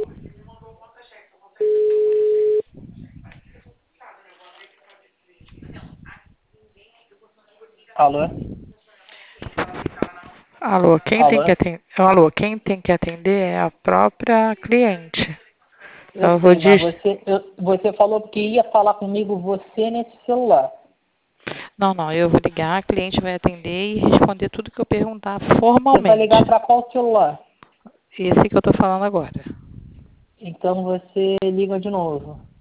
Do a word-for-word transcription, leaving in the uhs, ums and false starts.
Alô? Alô, quem tem Alô? que atender? Alô, quem tem que atender é a própria cliente. Eu Então eu vou sei, mas dizer. você, eu, você falou que ia falar comigo você nesse celular. Não, não, eu vou ligar, a cliente vai atender e responder tudo que eu perguntar Você vai formalmente. ligar para qual celular? Esse que eu estou falando agora. Então você liga de novo.